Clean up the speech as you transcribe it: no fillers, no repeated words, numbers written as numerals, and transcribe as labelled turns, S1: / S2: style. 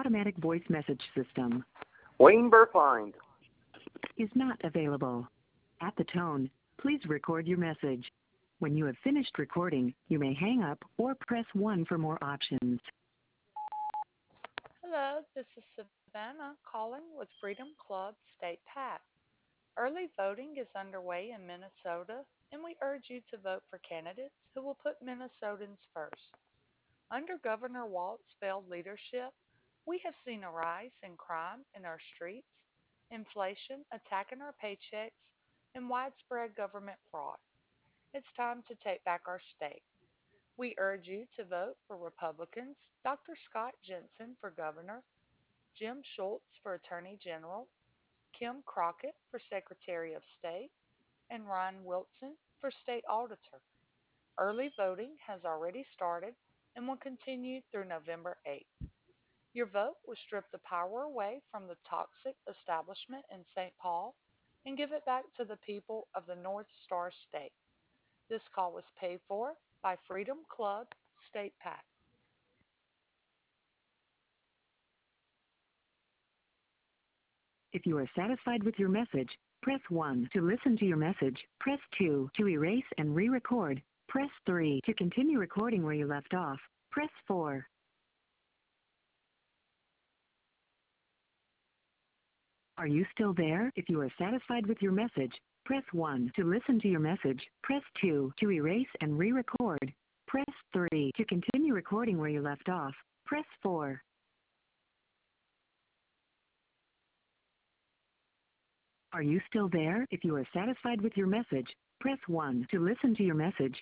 S1: automatic voice message system
S2: Wayne Burfind
S1: is not available. At the tone, please record your message. When you have finished recording, you may hang up or press 1 for more options.
S3: Hello, this is Savannah calling with Freedom Club State PAC. Early voting is underway in Minnesota, and we urge you to vote for candidates who will put Minnesotans first. Under Governor Walt's failed leadership, we have seen a rise in crime in our streets, inflation attacking our paychecks, and widespread government fraud. It's time to take back our state. We urge you to vote for Republicans Dr. Scott Jensen for governor, Jim Schultz for Attorney General, Kim Crockett for Secretary of State, and Ryan Wilson for State Auditor. Early voting has already started and will continue through November 8th. Your vote will strip the power away from the toxic establishment in St. Paul and give it back to the people of the North Star State. This call was paid for by Freedom Club State PAC.
S1: If you are satisfied with your message, press 1 to listen to your message. Press 2 to erase and re-record. Press 3 to continue recording where you left off. Press 4. Are you still there? If you are satisfied with your message, press 1 to listen to your message. Press 2 to erase and re-record. Press 3 to continue recording where you left off. Press 4. Are you still there? If you are satisfied with your message, press 1 to listen to your message.